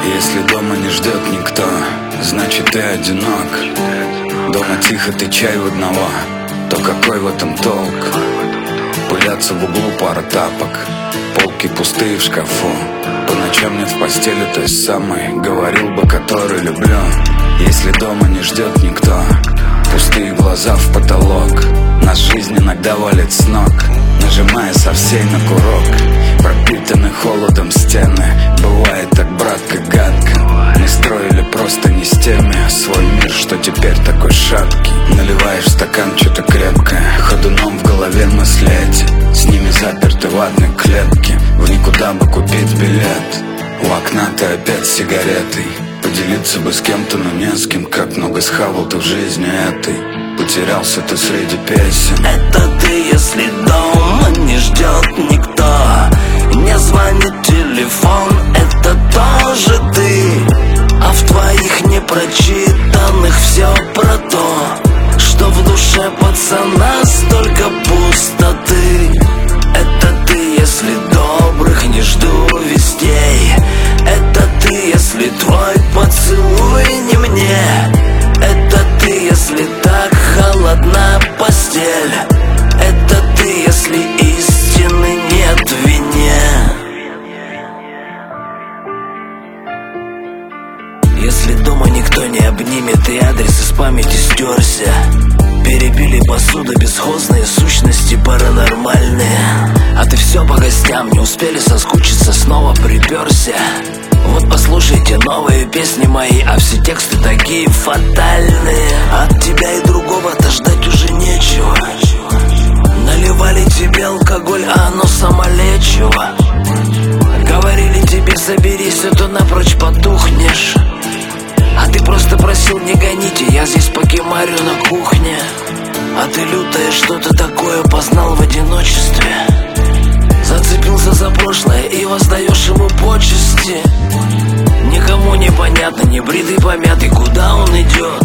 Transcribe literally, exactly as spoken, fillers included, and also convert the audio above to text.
Если дома не ждет никто, значит ты одинок. Дома тихо, ты чай в одного, то какой в этом толк? Пылятся в углу пара тапок, полки пустые в шкафу. По ночам нет в постели той самой, говорил бы, который люблю. Если дома не ждет никто, пустые глаза в потолок. Нас жизнь иногда валит с ног, нажимая со всей на курок. Пропитаны холодом стены, бывает так, братка, гадко. Мы строили просто не с теми свой мир, что теперь такой шаткий. Наливаешь в стакан что-то крепкое, ходуном в голове мысли эти. С ними заперты в одной клетке, в никуда бы купить билет. У окна ты опять с сигаретой, поделиться бы с кем-то, но не с кем. Как много схавал ты в жизни этой, потерялся ты среди песен. Это ты, если дома не ждет никто, не звонит телефон, это тоже ты. А в твоих непрочитанных все про то, что в душе пацана столько пустоты. Это ты, если добрых не жду вестей. Это ты, если твой поцелуй не мне. Это ты, если так холодна постель. Это ты, если истины нет в вине. Если дома никто не обнимет и адрес из памяти стерся. Перебили посуду бесхозные сущности паранормальные. А ты все по гостям, не успели соскучиться, снова приперся. Вот послушайте новые песни мои, а все тексты такие фатальные. От тебя и другого-то ждать уже нечего. Наливали тебе алкоголь, а оно самолечиво. Говорили тебе соберись, а то напрочь потухнешь. А ты просто просил не гоните, я здесь покемарю на кухне. А ты лютое что-то такое познал в одиночестве. Зацепился за прошлое и воздаешь ему почести. Никому не понятно, не бритый, помятый, куда он идет.